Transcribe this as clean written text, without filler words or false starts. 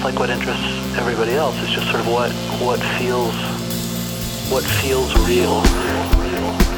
like what interests everybody else. It's just sort of what feels real.